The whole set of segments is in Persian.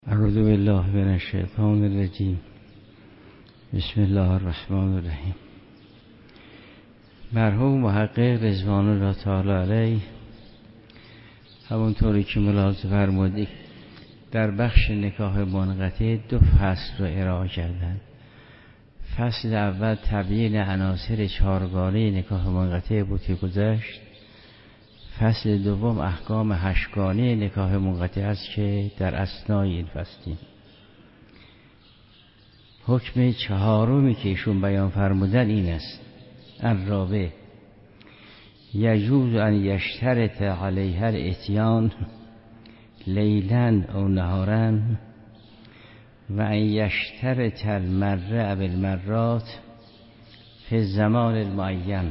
اعوذ بالله من الشیطان الرجیم. بسم الله الرحمن الرحیم. مرحوم محقق رضوان الله تعالی علیه همونطوری که ملاحظه فرمودید در بخش نکاح منقطع دو فصل رو ارائه کردند. فصل اول تبیین عناصر چهارگانه نکاح منقطع بود که گذشت. فصل دوم احکام هشتگانه نکاح منقطع است که در اثنای این فصلیم. حکم چهارمی که ایشون بیان فرمودن این است: الرابع یجوز ان یشترط علیها الاتیان لیلا او نهارا و ان یشترط المره بالمرات فی الزمان المعین.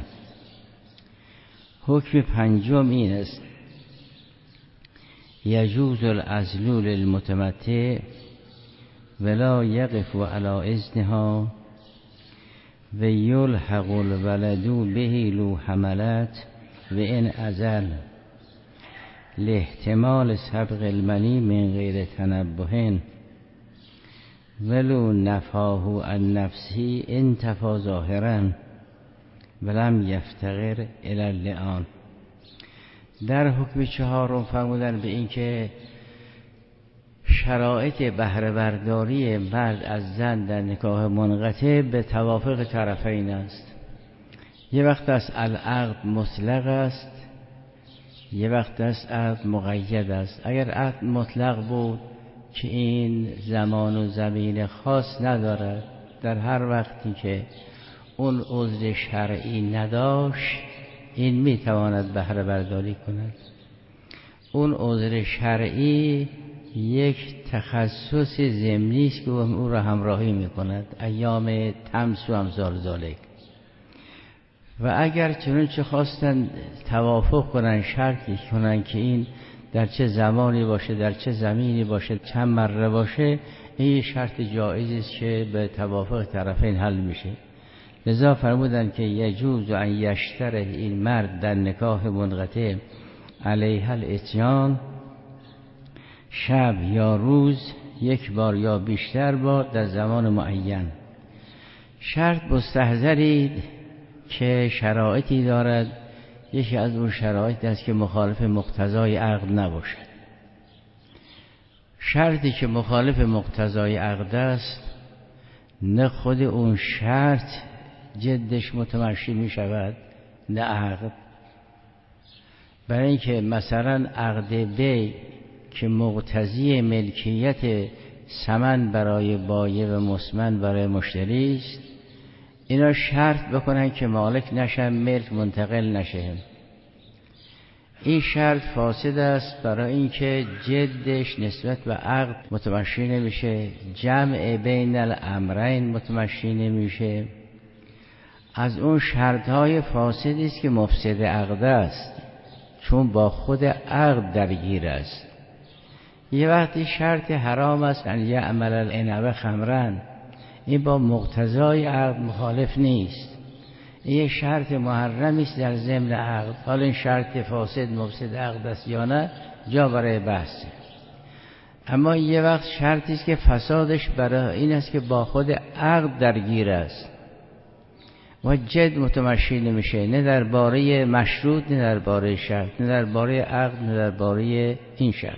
حکم پنجم این است: یجوز العزل للمتمتع ولا یقف علی اذنها و یلحق الولد به لو حملت و ان عزل لاحتمال سبق المنی من غیر تنبه ولو نفاه عن نفسه انتفى ظاهرا ولم یفتقر الی اللعان. در حکم چهارم فرمودن به این که شرایط بهره برداری مرد از زن در نکاح منقطع به توافق طرفین است. یه وقت است العقد مطلق است، یه وقت است عقد مقید است. اگر عقد مطلق بود که این زمان و زمین خاص ندارد، در هر وقتی که اون عذر شرعی نداشت این میتواند بهره برداری کند. اون عذر شرعی یک تخصص ضمنی است که او را همراهی میکند، ایام تمس و امثال ذالک. و اگر چنانچه خواستن توافق کنن، شرطی کنن که این در چه زمانی باشه، در چه زمینی باشه، چند مره باشه، این شرط جایزی است که به توافق طرفین حل میشه. لذا فرمودن که یجوز ان یشترط این مرد در نکاح منقطع علیها الاتیان شب یا روز یک بار یا بیشتر بار در زمان معین. شرط مستحضرید که شرایطی دارد. یکی از اون شرایط است که مخالف مقتضای عقد نباشد. شرطی که مخالف مقتضای عقد است، نه خود اون شرط جدش متمشی می شود نه عقد. برای اینکه مثلا عقد بی که مقتضی ملکیت ثمن برای بایع و مسمن برای مشتری است، اینا شرط بکنن که مالک نشن، ملک منتقل نشه. این شرط فاسد است، برای اینکه جدش نسبت به عقد متمشی نمیشه، جمع بین الامرین متمشی نمیشه. از اون شرطهای فاسدی است که مفسد عقد است، چون با خود عقد درگیر است. یه وقتی شرط حرام است ان یعمل العنب خمرا، این با مقتضای عقد مخالف نیست، این یه شرط محرمی است در ضمن عقد. حالا این شرط فاسد مفسد عقد است یا نه، جا برای بحث. اما یه وقت شرطی است که فسادش برای این است که با خود عقد درگیر است و جد متمشی نمیشه، نه درباره مشروط، نه درباره شرط، نه درباره عقد، نه درباره این شرط.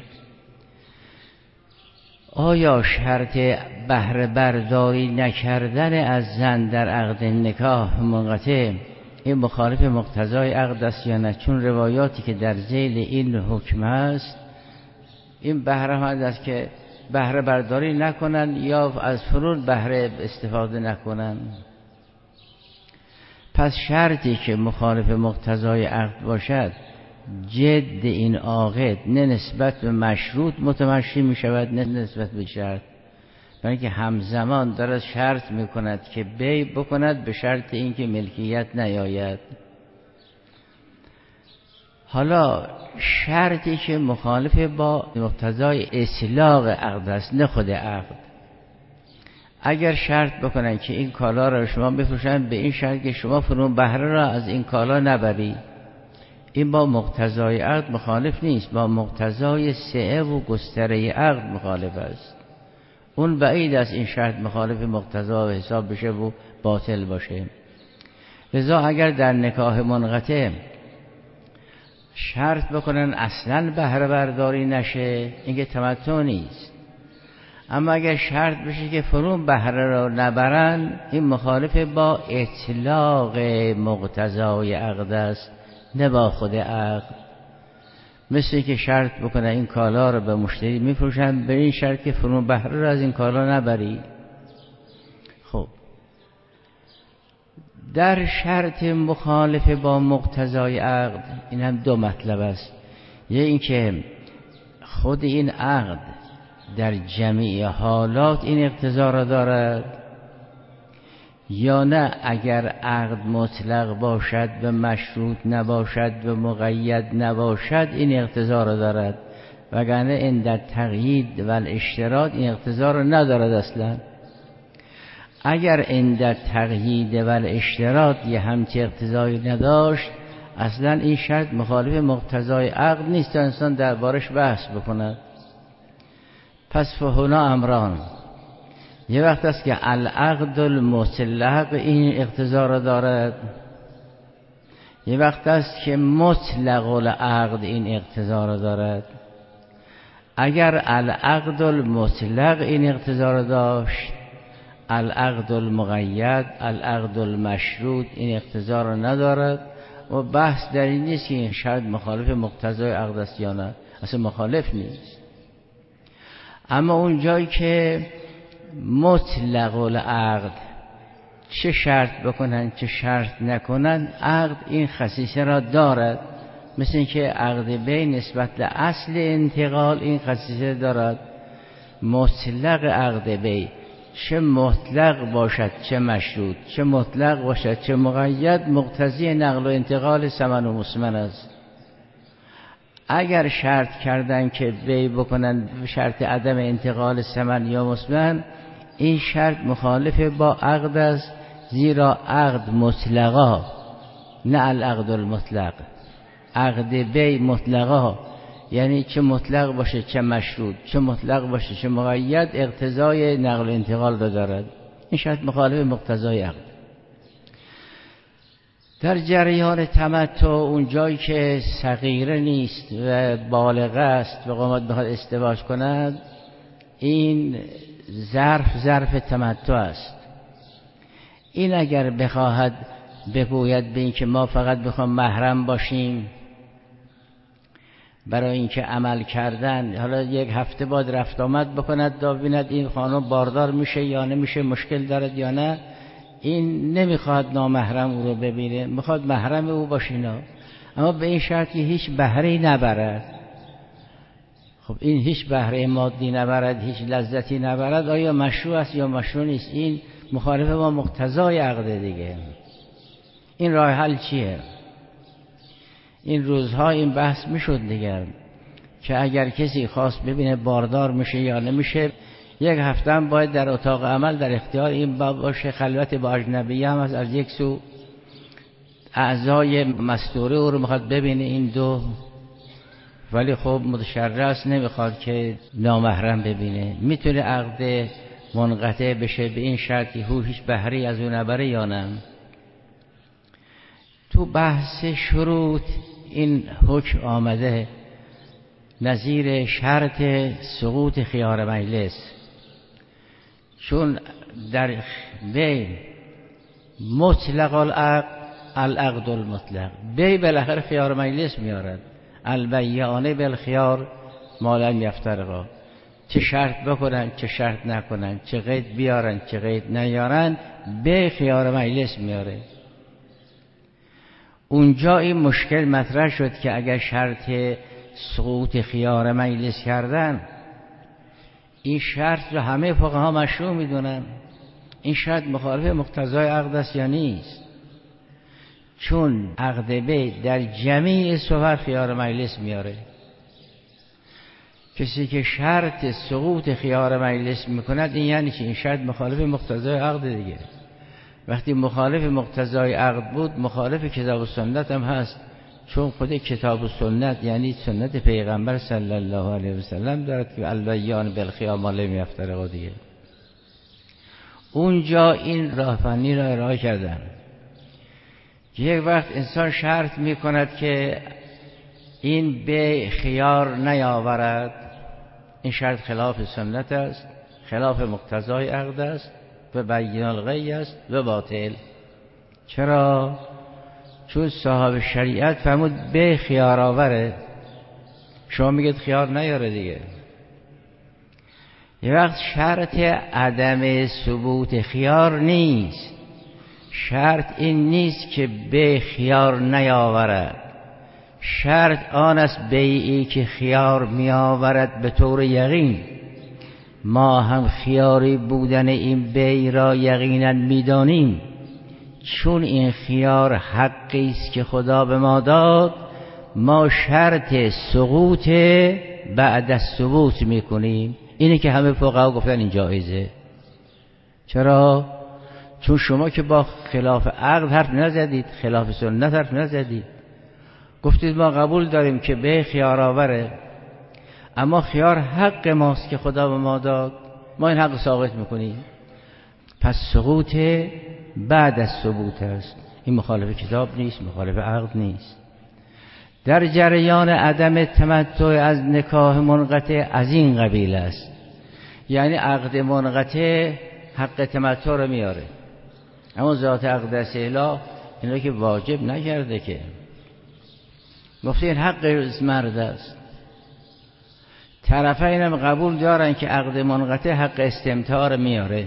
آیا شرط بهره برداری نکردن از زن در عقد نکاح منقطع این مخالف مقتضای عقد است یا نه؟ چون روایاتی که در ذیل این حکم است، این بهره‌مند است که بهره برداری نکنن یا از فروض بهره استفاده نکنن. پس شرطی که مخالف مقتضای عقد باشد، جد این عاقد نه نسبت به مشروط متمشی می شود نه نسبت به شرط، برای اینکه همزمان دارد شرط می کند که بی بکند به شرط اینکه ملکیت نیاید. حالا شرطی که مخالف با مقتضای اصلاح عقد است، نه خود عقد، اگر شرط بکنن که این کالا را شما بفروشن به این شرط که شما فرون بهره را از این کالا نبری، این با مقتضای عقد مخالف نیست، با مقتضای سعه و گستره عقد مخالف است. اون بعید است این شرط مخالف مقتضا و حساب بشه و باطل باشه. لذا اگر در نکاح منقطع شرط بکنن اصلا بهره برداری نشه، این که تمتع نیست. اما اگر شرط بشه که فرون بهره را نبرن، این مخالف با اطلاق مقتضای عقد است، نه با خود عقد. مثل که شرط بکنه این کالا رو به مشتری میفروشن به این شرط که فرون بهره را از این کالا نبری. خب در شرط مخالف با مقتضای عقد این هم دو مطلب است. یه این که خود این عقد در جمیع حالات این اقتضا را دارد، یا نه اگر عقد مطلق باشد و مشروط نباشد و مقید نباشد این اقتضا را دارد، وگرنه عند تقیید و الاشتراط این اقتضا را ندارد اصلا. اگر عند تقیید و الاشتراط یه همچه اقتضایی نداشت، اصلا این شرط مخالف مقتضای عقد نیست تا انسان دربارش بحث بکند. پس فهنا امران، یه وقت است که العقد المطلق این اقتضا را دارد، یه وقت است که مطلق العقد این اقتضا را دارد. اگر العقد المطلق این اقتضا را داشت، العقد المقید، العقد المشروط این اقتضا را ندارد و بحث در این نیست که این شرط مخالف مقتضای عقد است یا نه، اصلا مخالف نیست. اما اون جایی که مطلق العقد چه شرط بکنن چه شرط نکنن، عقد این خصیصه را دارد. مثل اینکه عقد بی نسبت به اصل انتقال این خصیصه دارد. مطلق عقد بی چه مطلق باشد چه مشروط، چه مطلق باشد چه مقید، مقتضی نقل و انتقال ثمن و مسمن است. اگر شرط کردن که بی بکنن شرط عدم انتقال ثمن یا مسمن، این شرط مخالف با عقد است، زیرا عقد مطلقا نه العقد المطلق. عقد بی مطلقا یعنی چه مطلق باشه چه مشروط، چه مطلق باشه چه مقید، اقتضای نقل و انتقال را دارد. این شرط مخالف مقتضای عقد. در جریان تمتع اون جایی که صغیره نیست و بالغه است و قامت بخواد ازدواج کند، این ظرف تمتع است. این اگر بخواهد بگوید به این که ما فقط بخوام محرم باشیم برای اینکه عمل کردن، حالا یک هفته بعد رفت آمد بکند تا ببیند این خانم باردار میشه یا نمیشه، مشکل دارد یا نه، این نمیخواد نامحرم او رو ببینه، میخواد محرم او باشه اینا. اما به این شرطی هیچ بهره‌ای نبرد. خب این هیچ بهره مادی نبرد، هیچ لذتی نبرد، آیا مشروع است یا مشروع نیست؟ این مخالف با مقتضای عقد دیگه. این راه حل چیه؟ این روزها این بحث میشد دیگر که اگر کسی خواست ببینه باردار میشه یا نمیشه، یک هفته هم باید در اتاق عمل در اختیار این باشه، خلوت با اجنبی هم از یک سو اعضای مستوره او رو میخواد ببینه این دو، ولی خب متشرع است نمیخواد که نامحرم ببینه. میتونه عقد منقطع بشه به این شرطی هو هیچ بهری از اون نبره یا نه. تو بحث شروط این حکم آمده نظیر شرط سقوط خیار مجلس، چون در بی مطلق العقد المطلق، بی بالاخره خیار مجلس میارد، البیعانه بالخیار ما لم یفترقا، چه شرط بکنن چه شرط نکنن، چه قید بیارن چه قید نیارن، بی خیار مجلس میاره. اونجا این مشکل مطرح شد که اگر شرط سقوط خیار مجلس کردن، این شرط رو همه فقها مشروع میدونن، این شرط مخالف مقتضای عقد است یا نیست؟ چون عقد بی در جمیع صور خیار مجلس میاره. کسی که شرط سقوط خیار مجلس میکند این یعنی که این شرط مخالف مقتضای عقد دیگه. وقتی مخالف مقتضای عقد بود، مخالف کتاب و سنت هم هست، چون خود کتاب و سنت یعنی سنت پیغمبر صلی الله علیه و سلم دارد که البیان بالخیار ما لم یفترقا دیگه. اونجا این راه فنی را ارائه کردن. یک وقت انسان شرط می کند که این به خیار نیاورد، این شرط خلاف سنت است، خلاف مقتضای عقد است و بیان الغی است و باطل. چرا؟ چون صاحب شریعت فرمود به خیار آوره، شما میگید خیار نیاره دیگه. یه وقت شرط عدم ثبوت خیار نیست، شرط این نیست که به خیار نیاورد، شرط آن است بیعی که خیار میآورد به طور یقین. ما هم خیاری بودن این بیع را یقینا میدانیم، چون این خیار حقی است که خدا به ما داد، ما شرط سقوط بعد از ثبوت میکنیم. اینه که همه فقها گفتن این جایزه. چرا؟ چون شما که با خلاف عقد حرف نزدید، خلاف سنت حرف نزدید، گفتید ما قبول داریم که به خیار آوره، اما خیار حق ماست که خدا به ما داد، ما این حق ثابت میکنیم. پس سقوط بعد از ثبوت است. این مخالف کتاب نیست، مخالف عقد نیست. در جریان عدم تمتع از نکاح منقطع از این قبیل است، یعنی عقد منقطع حق تمتع رو میاره، اما ذات عقد اصلا اینا که واجب نکرده، که گفته این حق مرد است. طرفین هم قبول دارن که عقد منقطع حق استمتاع رو میاره.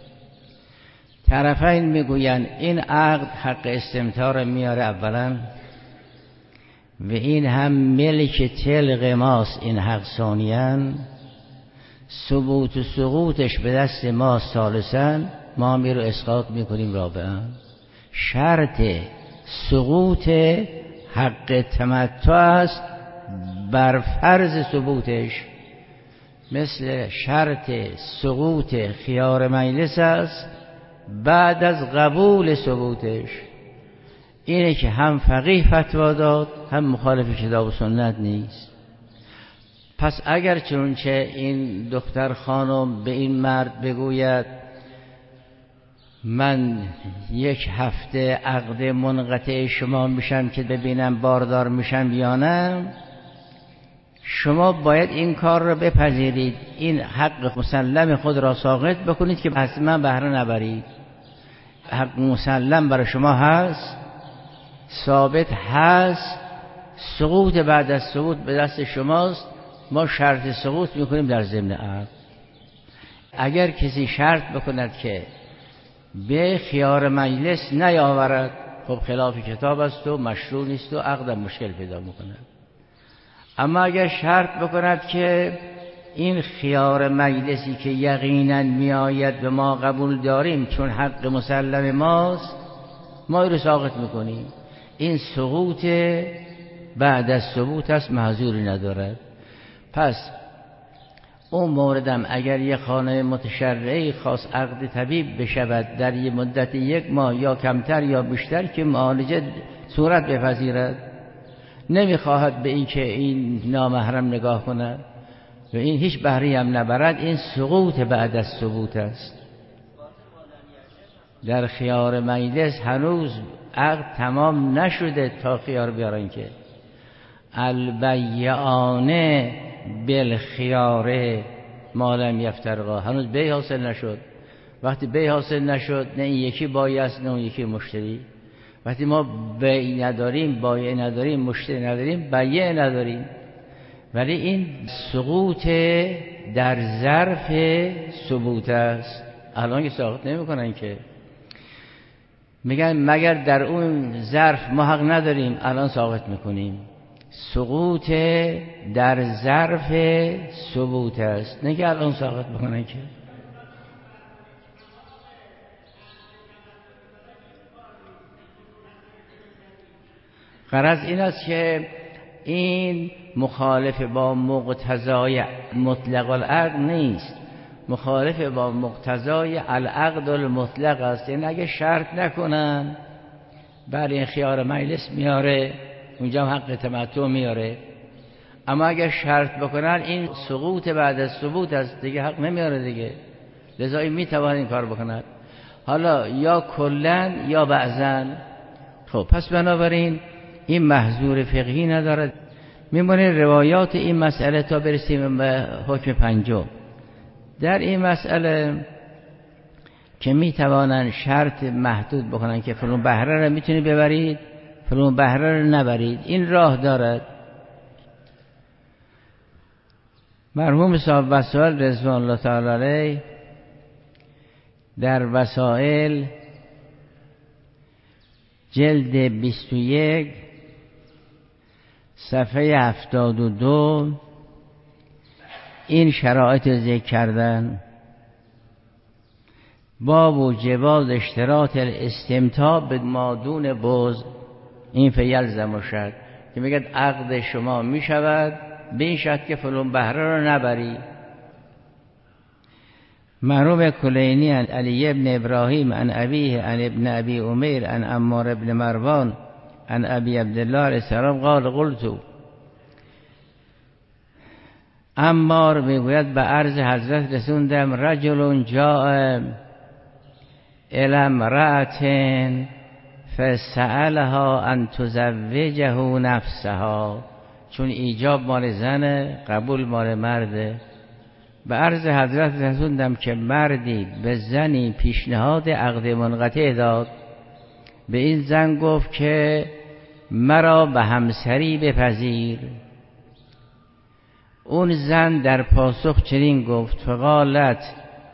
طرفین میگوین این عقد حق استمتاع رو میاره اولا، و این هم ملک طلق ماست این حق ثانیاً، ثبوت و سقوطش به دست ما ثالثاً، ما می رو اسقاط میکنیم رابعاً. شرط سقوط حق تمتع است بر فرض ثبوتش، مثل شرط سقوط خیار مجلس است بعد از قبول ثبوتش. اینه که هم فقیه فتوا داد، هم مخالف کتاب و سنت نیست. پس اگر چنانچه این دختر خانم به این مرد بگوید من 1 هفته عقد منقطع شما میشم که ببینم باردار میشم یا نه، شما باید این کار را بپذیرید، این حق مسلم خود را ساقط بکنید که اصلا بهره نبرید. حق مسلم برای شما هست، ثابت هست، سقوط بعد از سقوط به دست شماست، ما شرط سقوط میکنیم در ضمن عقد. اگر کسی شرط بکند که به خیار مجلس نیاورد، خب خلاف کتاب است و مشروع نیست و عقدم مشکل پیدا میکند. اما اگر شرط بکند که این خیار مجلسی که یقینا میآید به ما قبول داریم چون حق مسلم ماست، ما این رو ساقط میکنیم، این سقوط بعد از ثبوت است، معذوری ندارد. پس اون موردم اگر یه خانه متشرعی خواست عقد طبیب بشود در یه مدت 1 ماه یا کمتر یا بیشتر که معالجه صورت بپذیرد، نمیخواهد به این که این نامحرم نگاه کند و این هیچ بهره هم نبرد، این سقوط بعد از ثبوت است. در خیار مجلس هنوز عقد تمام نشده تا خیار بیارن که البیعانه بالخیار ما لم یفترقا، هنوز بیع حاصل نشد. وقتی بیع حاصل نشد، نه این یکی بایع است نه اون یکی مشتری. وقتی ما بیع نداریم، بایع نداریم، مشتری نداریم، بیع نداریم. ولی این سقوط در ظرف ثبوت است. الان که ساقط نمی کنن که میگن مگر در اون ظرف ما حق نداریم، الان ساقط میکنیم. سقوط در ظرف ثبوت است، نه که الان ساقط بکنن که. غرض این است که این مخالف با مقتضای مطلق العقد نیست، مخالف با مقتضای العقد المطلق است. یعنی اگه شرط نکنن برای این خیار مجلس میاره اونجا هم حق تمتع میاره. اما اگر شرط بکنن این سقوط بعد از ثبوت است دیگه، حق نمیاره دیگه. لذا میتوان این کار بکند، حالا یا کلن یا بعضن. خب پس بنابراین این محظور فقهی ندارد. میمونه روایات این مسئله تا برسیم به حکم پنجم. در این مسئله که میتوانن شرط محدود بکنن که فلان بهره رو میتونید ببرید، فلان بهره رو نبرید، این راه دارد. مرحوم صاحب وسائل رضوان الله تعالی علیه در وسائل جلد 21 صفحه 72 این شرایط ذکر کردن. باب و جواز اشتراط الاستمتاع به مادون بز، این فیلزم شد که میگه عقد شما میشود به این شرط که فلان بهره رو نبری. مرحوم کلینی عن علی ابن ابراهیم عن ابیه عن ابن ابی امیر عن عمار ابن مروان عن ابی عبدالله علیه السلام قال قلت، عمار میگوید به عرض حضرت رسوندم رجل جاء الی امرأة فسألها ان تزوجه نفسها، چون ایجاب مال زنه قبول مال مرده. به عرض حضرت رسوندم که مردی به زنی پیشنهاد عقد منقطع داد. به این زن گفت که مرا به همسری بپذیر. اون زن در پاسخ چنین گفت فقالت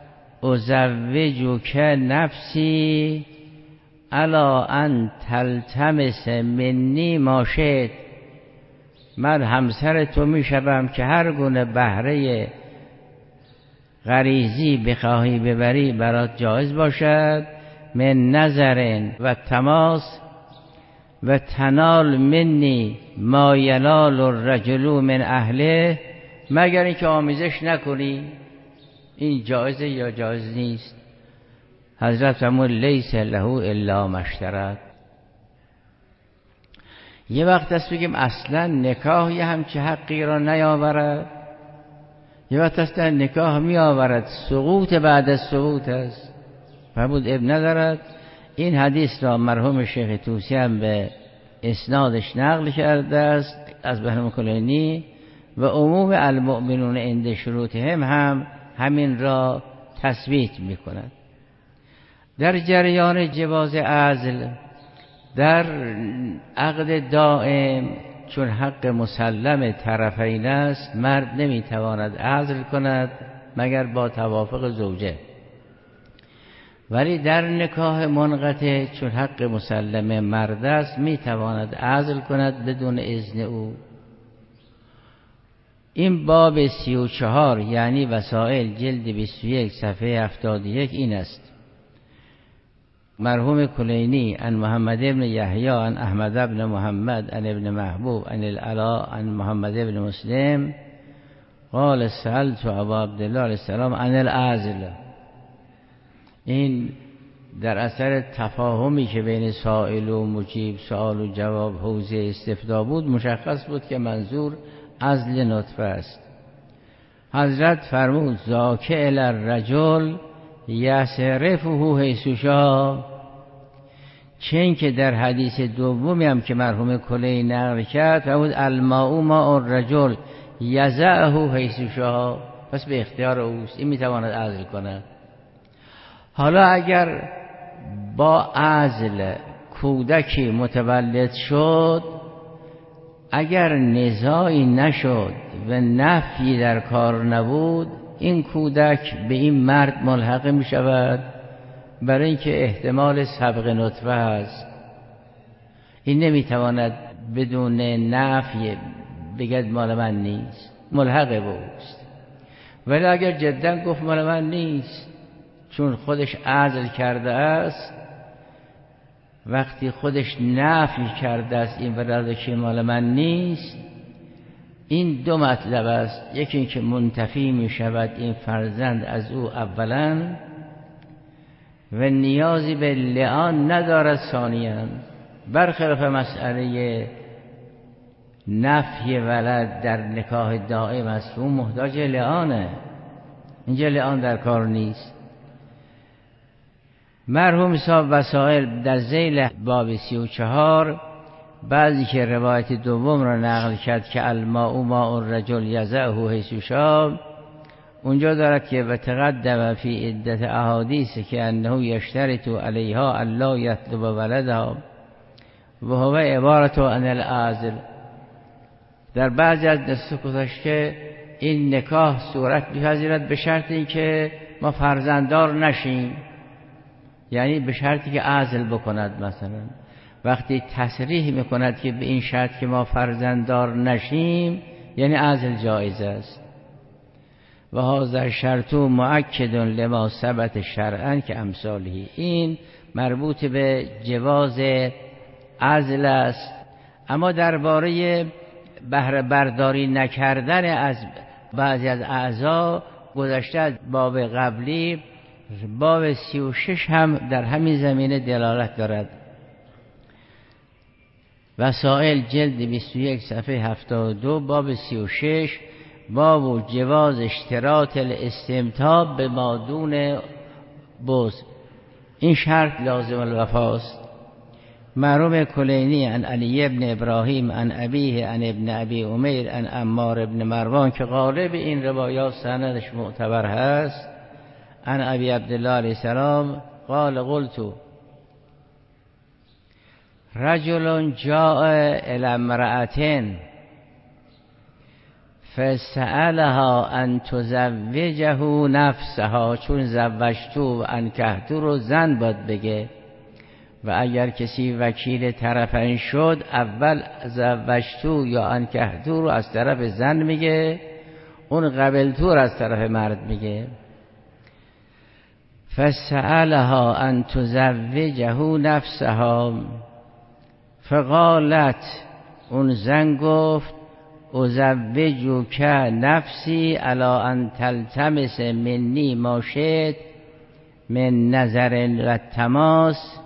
ازوجک نفسی الا ان تلتمس منی ما شئت، من همسر تو میشوم که هر گونه بهره غریزی بخواهی ببری برات جایز باشد. من نظر و تماس و تنال منی ما ینال الرجل من اهله، مگر اینکه آمیزش نکنی. این جایزه یا جایز نیست؟ حضرت فرمود لیس له الا ما اشترط. یه وقت است بگیم اصلا نکاح یه همچه حقی را نیاورد، یه وقت است نکاح می آورد سقوط بعد از سقوط است. فرمود ابن ندارد. این حدیث را مرحوم شیخ طوسی هم به اسنادش نقل کرده است از مرحوم کلینی و عموم المؤمنون عند شروطهم هم همین را تثبیت می کند. در جریان جواز عزل در عقد دائم چون حق مسلم طرفین است، مرد نمیتواند عزل کند مگر با توافق زوجه، ولی در نکاح منقطع چون حق مسلم مرد است میتواند عزل کند بدون اذن او. این باب 34 یعنی وسائل جلد 21 صفحه 71 این است. مرحوم کلینی عن محمد ابن یحیی عن احمد ابن محمد عن ابن محبوب عن العلا عن محمد ابن مسلم قال سألت ابا عبدالله علیه السلام عن العزل. این در اثر تفاهمی که بین سائل و مجیب، سوال و جواب، حوزه استفتا بود، مشخص بود که منظور عزل نطفه است. حضرت فرمود ذاک الی الرجل یصرفه حیث شاء، چون که در حدیث دومی هم که مرحوم کلی نقل کرد فرمود الماء ماء الرجل یضعه حیث شاء، پس به اختیار اوست، این میتواند عزل کند. حالا اگر با عزل کودکی متولد شد، اگر نزاعی نشد و نفی در کار نبود، این کودک به این مرد ملحق می شود، برای اینکه احتمال سبق نطفه است. این نمی تواند بدون نفی بگد مال من نیست، ملحق به اوست. ولی اگر جدا گفت مال من نیست چون خودش عزل کرده است، وقتی خودش نفی کرده است این ولد که مال من نیست، این دو مطلب است. یکی که منتفی می شود این فرزند از او اولا و نیازی به لعان ندارد ثانیاً، برخلاف مسئله نفی ولد در نکاح دائم است، اون محتاج لعانه، اینجا لعان در کار نیست. مرحوم صاحب وسائل در ذیل باب 34 بعضی که روایت دوم را نقل کرد که الماء ماء الرجل یضعه حیث شاء، اونجا دارد که و تقدم فی عدت احادیث که انه یشترط علیها الا یطلب ولدها و هو عبارت عن العزل. در بعضی از نسخ گذشته این نکاح صورت می‌پذیرد به شرط اینکه ما فرزنددار نشیم، یعنی به شرطی که عزل بکند. مثلا وقتی تصریح میکند که به این شرط که ما فرزنددار نشیم، یعنی عزل جایز است. و هذا شرط مؤکد لما ثبت شرعا که امثاله، این مربوط به جواز عزل است. اما درباره بهره برداری نکردن از بعضی از اعضا گذشته باب قبلی، باب 36 هم در همین زمینه دلالت دارد. وسائل جلد 21 صفحه 72 باب 36 باب جواز اشتراط الاستمتاع به مادون بوز، این شرط لازم الوفاست. مرحوم کلینی عن علی ابن ابراهیم عن ابیه عن ابن ابی امیر عن عمار ابن مروان که غالب این روایات سندش معتبر هست، عن ابی عبدالله علیه السلام قال قلت رجل جاء الى امرأة فسألها ان تزوجه نفسها، چون زوجتو و انکحتو رو زن باید بگه، و اگر کسی وکیل طرفین شد اول زوجتو یا انکحتو رو از طرف زن میگه، اون قبلتو رو از طرف مرد میگه. فسألها ان تزوجه نفسها فقالت، اون زن گفت ازوجک نفسی علی ان تلتمس منی ما شئت من نظر و تماس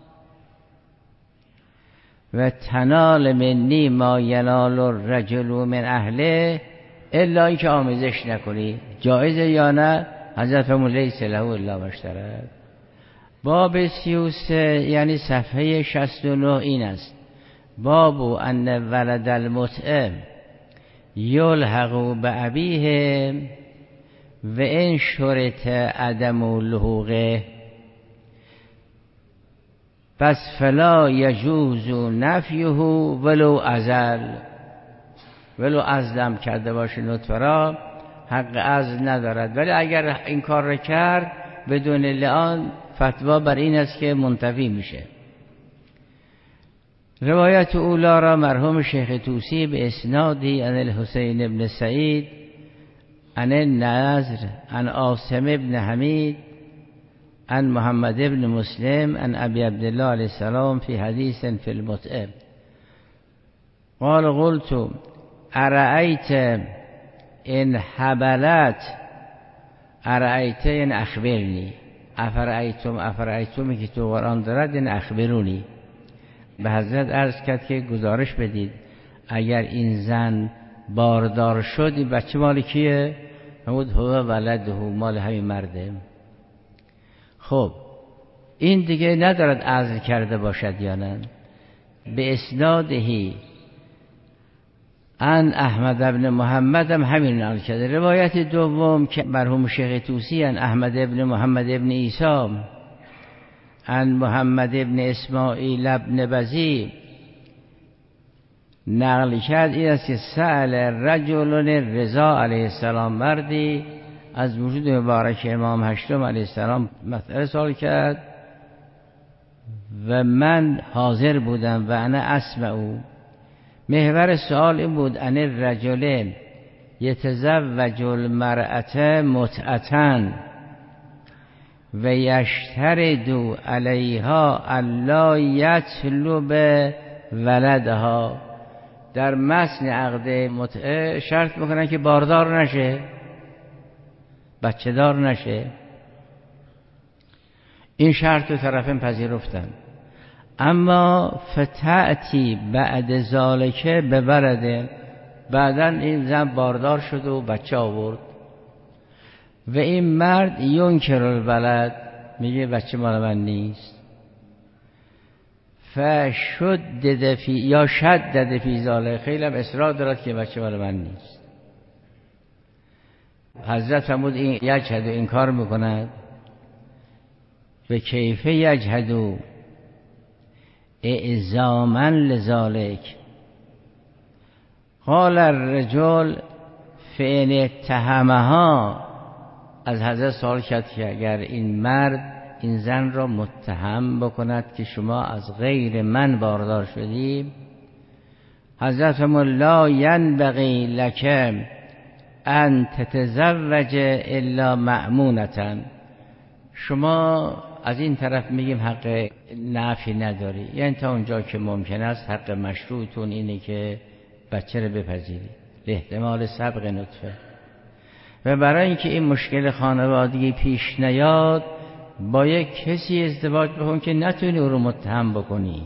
و تنال منی ما ینال الرجل من اهله الا اینکه آمیزش نکنی. جایزه یا نه؟ حضرت فرمود لیس له الا ما اشترط. باب 33 یعنی صفحه 69 این است: باب ان ولد المتعه یلحق بأبیه و ان شرط عدم لحوقه، پس فلا یجوز نفیه ولو ازل، ولو ازلم کرده باشه نطفه را حق ازل ندارد، ولی اگر این کار را کرد بدون لعان فتوا بر این است که منتفی میشه. روایت اولا را مرحوم شیخ طوسی به اسنادی عن الحسین ابن سعید عن النضر عن عاصم ابن حمید عن محمد ابن مسلم عن ابی عبدالله علیه السلام فی حدیث فی المتعه قال قلت ارأیت ان حبلت، ارأیت این اخبرنی، افرأیتم که تو قرآن دارد این اخبرونی. به حضرت عرض کرد که گزارش بدید اگر این زن باردار شد این بچه مال کیه؟ همون هو ولده، مال همین مرده. خب این دیگه ندارد عزل کرده باشد یا نه؟ به اسنادهی ان احمد ابن محمد هم همین نقل کرده. روایت دوم که مرحوم شیخ طوسی ان احمد ابن محمد ابن عیسی ان محمد ابن اسماعیل ابن بزی نقل کرد این است که سأل رجل رضا علیه السلام، مردی از وجود مبارک امام هشتم علیه السلام مسئله سوال کرد و من حاضر بودم و انا اسمع. محور سوال این بود ان الرجل یتزوج المرأة متعة و یشترط علیها الا یطلب ولدها، در متن عقد متعه شرط میکنن که باردار نشه، بچه دار نشه. این شرط رو طرفین پذیرفتن، اما فتأتی بعد ذالکه به ولده، بعدا این زن باردار شد و بچه آورد و این مرد ینکر الولد، میگه بچه مال من نیست. فشدد فی یا شدد فی ذالک، خیلی هم اصرار دارد که بچه مال من نیست. حضرت فرمود این یجهد، این کار میکند. و کیفه یجهد اعزاما لذالک. قال الرجل فإن اتهمها، از حضرت سوال کرد که اگر این مرد این زن را متهم بکند که شما از غیر من باردار شدیم، حضرت فرمود لا ینبغی لک ان تتزوج الا مأمونة. شما از این طرف میگیم حق نفی نداری، یعنی تا اونجا که ممکن است حق مشروعتون اینه که بچه رو بپذیری احتمال سبق نطفه. و برای اینکه این مشکل خانوادگی پیش نیاد با یک کسی ازدواج بکن که نتونی او رو متهم بکنی.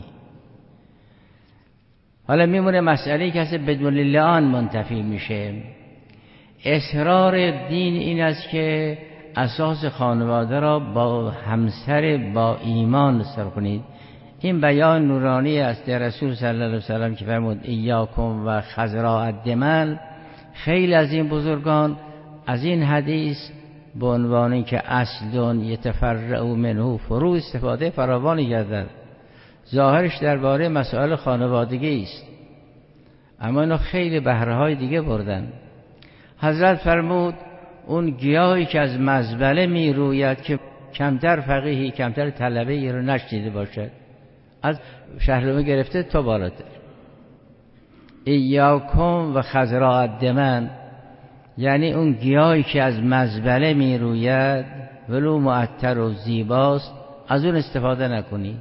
حالا میمونه مسئله کسی بدون لعان منتفی میشه. اصرار دین این است که اساس خانواده را با همسر با ایمان سر کنید. این بیان نورانی است در رسول صلی الله علیه وسلم که فرمود ایاکم و خضراء الدمن. خیلی از این بزرگان از این حدیث به عنوانی که اصل یتفرع منه فرو استفاده فراوانی کردند. ظاهرش درباره مسائل خانوادگی است، اما اینو خیلی بهره‌های دیگه بردن. حضرت فرمود اون گیاهی که از مزبله می روید که کمتر فقیهی کمتر طلبه‌ای رو نشنیده باشد، از شهرنامه گرفته تا بالاتر. ایاکم و خضراء الدمن، یعنی اون گیاهی که از مزبله می روید ولو معطر و زیباست از اون استفاده نکنی.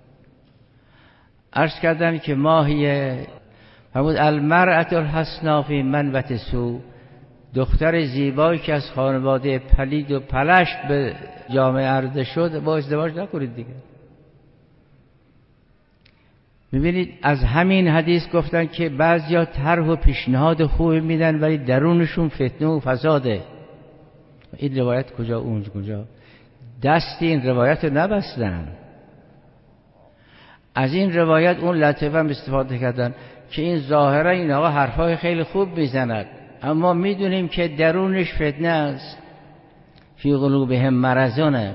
عرض کردم که ماهیه فرمود المرأة الحسنا فی منبت سو، دختر زیبایی که از خانواده پلید و پلشت به جامعه عرضه شد با ازدواج نکنید دیگه. میبینید از همین حدیث گفتن که بعضیا طرح و پیشنهاد خوبی میدن ولی درونشون فتنه و فساده. این روایت کجا اون کجا؟ دست این روایت رو نبستن. از این روایت اون لطفه هم استفاده کردن که این ظاهرا این آقا حرفای خیلی خوب میزند، اما میدونیم که درونش فتنه است. فی قلوبهم مرضونه.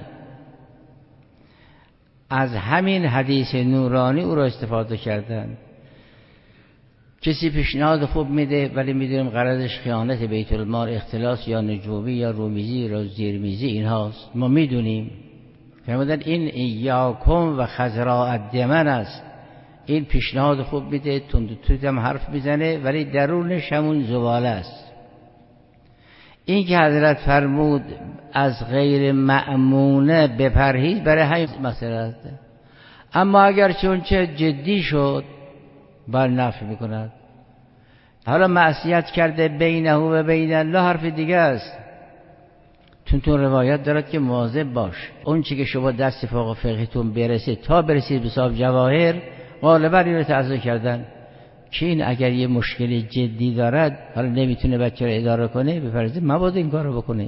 از همین حدیث نورانی او را استفاده کردن. کسی پیشنهاد خوب میده ولی میدونیم غرضش خیانت بیت المال، اختلاس یا نجومی یا رومیزی یا زیرمیزی اینهاست. ما میدونیم فرمودن این ایاکم و خضراء الدمن است. این پیشنهاد خوب میده، تند هم حرف میزنه ولی درونش همون زباله است. این که حضرت فرمود از غیر مأمونه بپرهیز برای همین مسئله است. اما اگر چونچه جدی شد بر نفی میکند. حالا معصیت کرده بینه و بین الله حرف دیگه است. تون روایت دارد که مواظب باش اون چی که شما دست فوق فقهتون برسید تا برسید به صاحب جواهر غالبا این رو تعظیم کردن که این اگر یه مشکل جدی دارد حالا نمیتونه بچه رو اداره کنه بفرض مبادا این کار رو بکنه.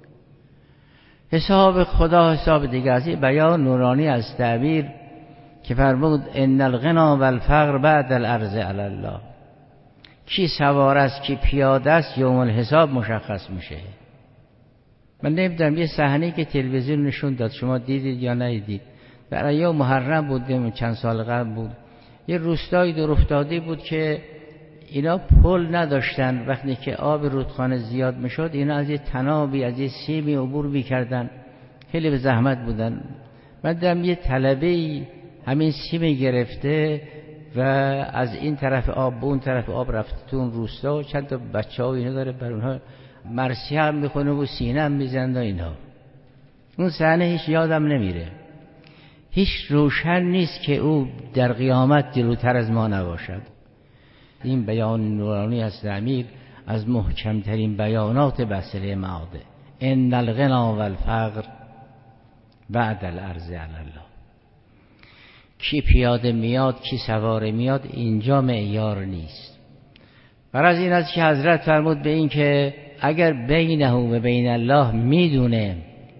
حساب خدا حساب دیگه است. بیان نورانی از تعبیر که فرمود ان الغنا والفقر بعد الارض علی الله. کی سوار است کی پیاده است یوم الحساب مشخص میشه. من نمیدونم یه صحنه که تلویزیون نشون داد، شما دیدید یا ندیدید؟ در ایام محرم بود، چند سال قبل بود. یه روستایی دور افتاده بود که اینا پل نداشتن. وقتی که آب رودخانه زیاد میشد اینا از یه تنابی از یه سیمی عبور میکردن، خیلی به زحمت بودن. من دیدم یه طلبه‌ای همین سیم گرفته و از این طرف آب به اون طرف آب رفته تو اون روستا و چند تا بچه‌ها اینا داره بر اونها مرثیه هم میخونه و سینه هم میزنه اینا. اون صحنه هیچ یادم نمیره. هیچ روشن نیست که او در قیامت جلوتر از ما نباشد. این بیان نورانی از امیر از محکمترین بیانات بسره معاده. ان الغنا والفقر بعد الارض علی الله. کی پیاده میاد کی سواره میاد اینجا معیار نیست. غرض این است که حضرت فرمود به این که اگر بینه و بین الله میدونه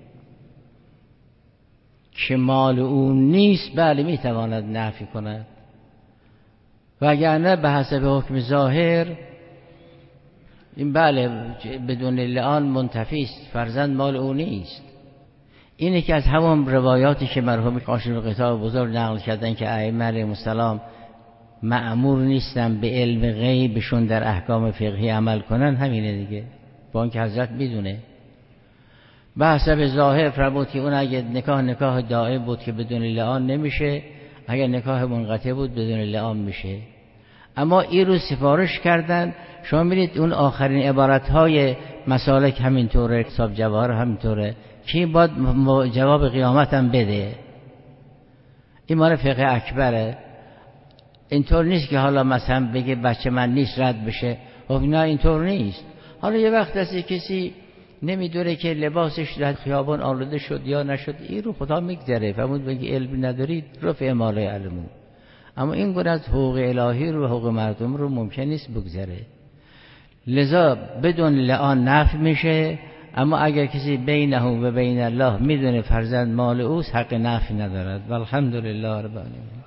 که مال او نیست، بله میتواند نفی کند، وگرنه به حسب حکم ظاهر این بله بدون لعان منتفی است، فرزند مال او نیست. اینه که از همون روایاتی که مرحوم قاشق القطاع بزرگ نقل کردن که ائمه علیهم السلام مأمور نیستن به علم غیبشون در احکام فقهی عمل کنن، همینه دیگه. با اینکه حضرت میدونه به حسب ظاهر فرمود که اون اگه نکاح دائم بود که بدون لعان نمیشه، اگر نکاح منقطع بود بدون لعان میشه. اما این رو سفارش کردن. شما میرید اون آخرین عبارتهای مسالک همینطوره، کتاب جواهر همینطوره که باید جواب قیامت هم بده. این مال فقه اکبره. اینطور نیست که حالا مثلا بگه بچه من نیست رد بشه. خب نه اینطور نیست. حالا یه وقت هست کسی نمیدونه که لباسش در خیابان آلوده شد یا نشد، این رو خدا میگذره. فرمود بگی علم ندارید رفع ما لا یعلمون. اما این گونه از حقوق الهی رو و حقوق مردم رو ممکن نیست بگذره. لذا بدون لعان نفی میشه. اما اگر کسی بینه و بین الله میدونه فرزند مال اوست، حق نفی ندارد. والحمدلله رب العالمین.